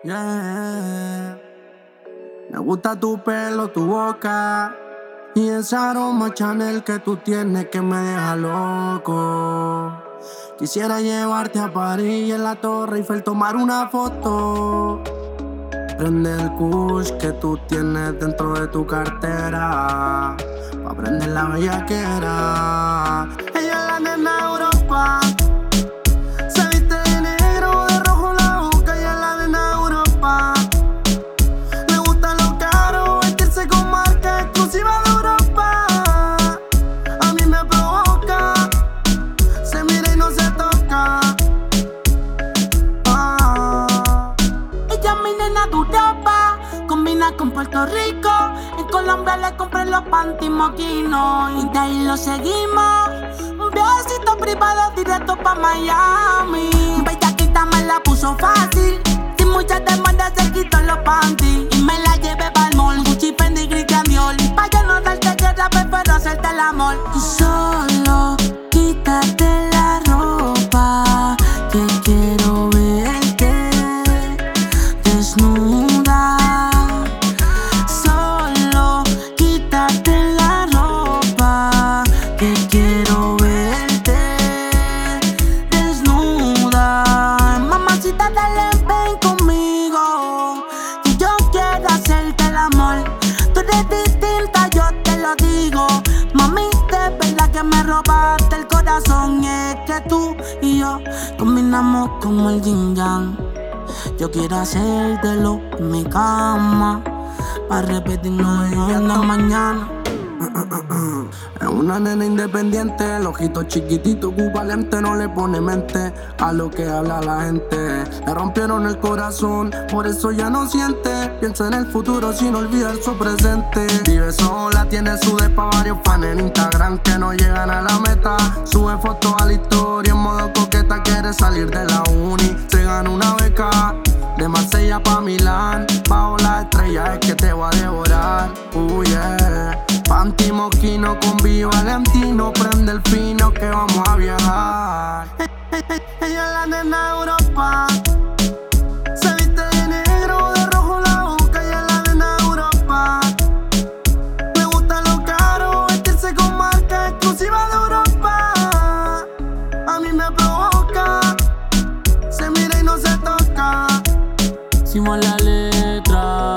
Yeah. Me gusta tu pelo, tu boca y ese aroma Chanel que tú tienes que me deja loco. Quisiera llevarte a París y en la Torre Eiffel tomar una foto. Prende el kush que tú tienes dentro de tu cartera, pa' prender la bellaquera. Ella es la nena de Europa, se viste de negro, de rojo la boca. Ella es la nena de Europa, le gusta lo caro, vestirse con marca exclusiva de Europa. A mí me provoca, se mira y no se toca. Ella es mi nena de Europa, combina con Puerto Rico. En Colombia le compré los panty moquinos y de ahí lo seguimos. Un viajecito privado directo pa' Miami. Bellaquita me la puso fácil, sin mucha demanda se quitó los panty y me la llevé pa'l mall. Gucci, Fendi, Christian Dior. Pa' yo no darte guerra, prefiero hacerte el amor. Tú solo quítate la ropa, que quiero verte desnuda. Solo quítate la ropa, que quiero verte desnuda. Mamacita, dale ven conmigo, que yo quiero hacerte el amor. Tú eres distinta, yo te lo digo. Mami, de verdad que me robaste el corazón. Y es que tú y yo combinamos como el yin yang. Yo quiero hacértelo en mi cama, pa' repetirnos en la mañana. Es una nena independiente, el ojito chiquitito, Cuba lente, no le pone mente a lo que habla la gente. Le rompieron el corazón, por eso ya no siente. Piensa en el futuro sin olvidar su presente. Vive sola, tiene su depa, varios fans en Instagram que no llegan a la meta. Sube fotos a la historia en modo coqueta, quiere salir de la uni. Se gana una beca de Marsella pa' Milán, bajo la estrella es que te va a devorar. Yeah. Panty moquino con Vivo Valentino, prende el fino que vamos a viajar. Ella es la nena de Europa, se viste de negro, de rojo la boca. Ella es la nena de Europa, le gusta lo caro, vestirse con marca exclusiva de Europa. A mí me provoca, se mira y no se toca. Hicimos la letra,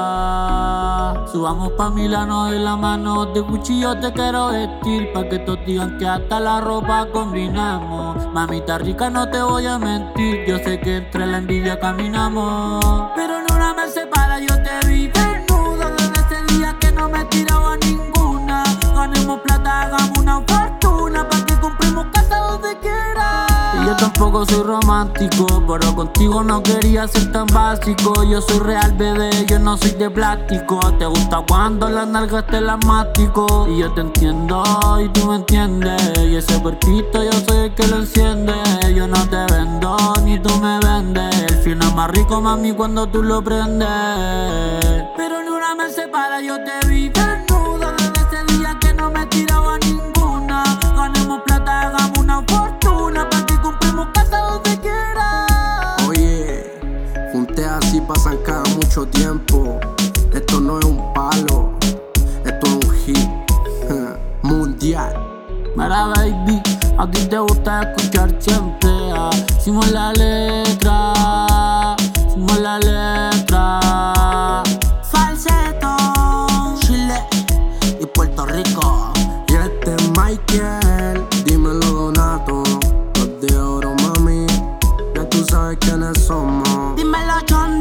subamos pa' Milano de la mano. De cuchillo te quiero vestir, pa' que todos digan que hasta la ropa combinamos. Mamita rica, no te voy a mentir, yo sé que entre la envidia caminamos. Pero en una me separa, yo te vi desnuda desde ese día que no me tiraba ninguna. Ganemos plata, hagamos una fortuna, pa' que compremos casa donde quiera. Yo tampoco soy romántico, pero contigo no quería ser tan básico. Yo soy real, bebé, yo no soy de plástico. Te gusta cuando las nalgas te las mastico. Y yo te entiendo y tú me entiendes. Y ese cuerpito yo soy el que lo enciende. Yo no te vendo ni tú me vendes. El fino es más rico, mami, cuando tú lo prendes. Pero ni una me separa, yo te vi desnuda desde ese día que no me tiraba ninguna. Ganemos plata, hagamos una fortuna, pa' que compremos casa donde quiera. Oye, junté así pasan cada mucho tiempo. Esto no es un palo, esto es un hit mundial. Mira, baby, aquí te gusta escuchar siempre. Hicimos la letra, hicimos la letra. Falseto, Chile y Puerto Rico. Y este es Michael, dímelo Donato. Los de oro, mami, ya tú sabes quiénes somos. Dímelo, John.